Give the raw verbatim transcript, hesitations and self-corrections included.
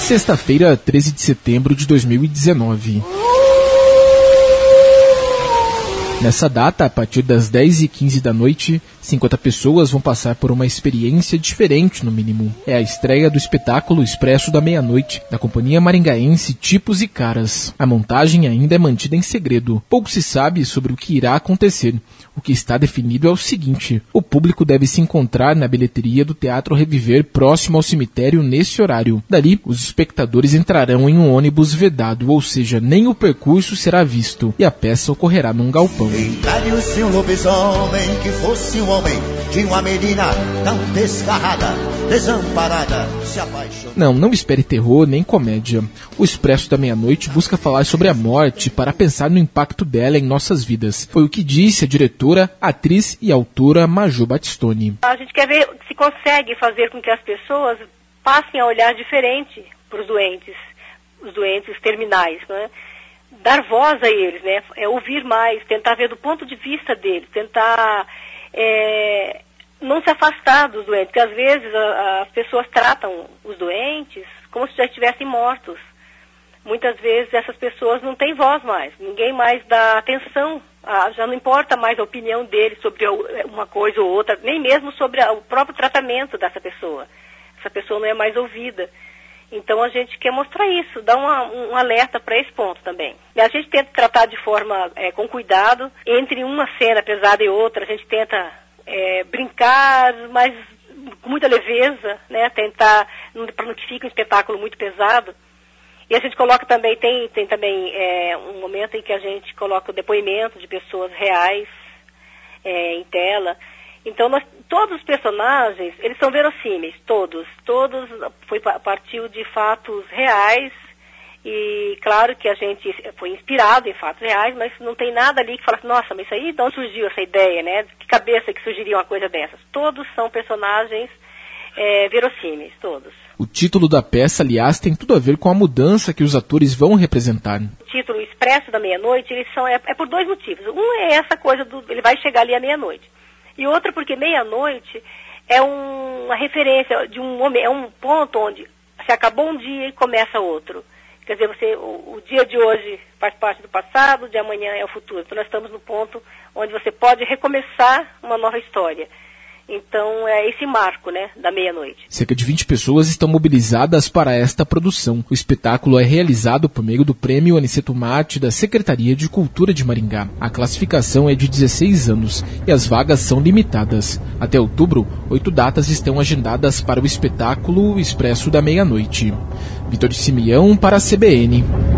Sexta-feira, treze de setembro de dois mil e dezenove. Nessa data, a partir das dez e quinze da noite, cinquenta pessoas vão passar por uma experiência diferente, no mínimo. É a estreia do espetáculo Expresso da Meia-Noite, da companhia maringaense Tipos e Caras. A montagem ainda é mantida em segredo. Pouco se sabe sobre o que irá acontecer. O que está definido é o seguinte: o público deve se encontrar na bilheteria do Teatro Reviver, próximo ao cemitério, nesse horário. Dali, os espectadores entrarão em um ônibus vedado, ou seja, nem o percurso será visto, e a peça ocorrerá num galpão. Engane-se um lobisomem que fosse um homem de uma menina tão desgarrada, desamparada, se apaixonou. Não, não espere terror nem comédia. O Expresso da Meia-Noite busca falar sobre a morte para pensar no impacto dela em nossas vidas. Foi o que disse a diretora, atriz e autora Maju Battistoni. A gente quer ver se consegue fazer com que as pessoas passem a olhar diferente para os doentes, os doentes terminais, né? Dar voz a eles, né? É ouvir mais, tentar ver do ponto de vista deles, tentar é, não se afastar dos doentes, porque às vezes a, as pessoas tratam os doentes como se já estivessem mortos. Muitas vezes essas pessoas não têm voz mais, ninguém mais dá atenção, a, já não importa mais a opinião deles sobre uma coisa ou outra, nem mesmo sobre a, o próprio tratamento dessa pessoa. Essa pessoa não é mais ouvida. Então a gente quer mostrar isso, dar uma, um alerta para esse ponto também. A gente tenta tratar de forma é, com cuidado, entre uma cena pesada e outra, a gente tenta é, brincar, mas com muita leveza, né? Tentar, para não que fique um espetáculo muito pesado. E a gente coloca também, tem, tem também é, um momento em que a gente coloca o depoimento de pessoas reais é, em tela. Então, nós, todos os personagens, eles são verossímeis, todos. Todos foi, partiu de fatos reais e, claro, que a gente foi inspirado em fatos reais, mas não tem nada ali que fala assim, nossa, mas isso aí, de onde surgiu essa ideia, né? De que cabeça que surgiria uma coisa dessas? Todos são personagens é, verossímeis, todos. O título da peça, aliás, tem tudo a ver com a mudança que os atores vão representar. O título Expresso da Meia-Noite, eles são, é, é por dois motivos. Um é essa coisa do, ele vai chegar ali à meia-noite. E outra porque meia-noite é um, uma referência de um momento, é um ponto onde se acabou um dia e começa outro. Quer dizer, você, o, o dia de hoje faz parte do passado, o de amanhã é o futuro. Então nós estamos no ponto onde você pode recomeçar uma nova história. Então é esse marco, né, da meia-noite. Cerca de vinte pessoas estão mobilizadas para esta produção. O espetáculo é realizado por meio do Prêmio Aniceto Marte da Secretaria de Cultura de Maringá. A classificação é de dezesseis anos e as vagas são limitadas. Até outubro, oito datas estão agendadas para o espetáculo Expresso da Meia-Noite. Vitor de Simeão para a C B N.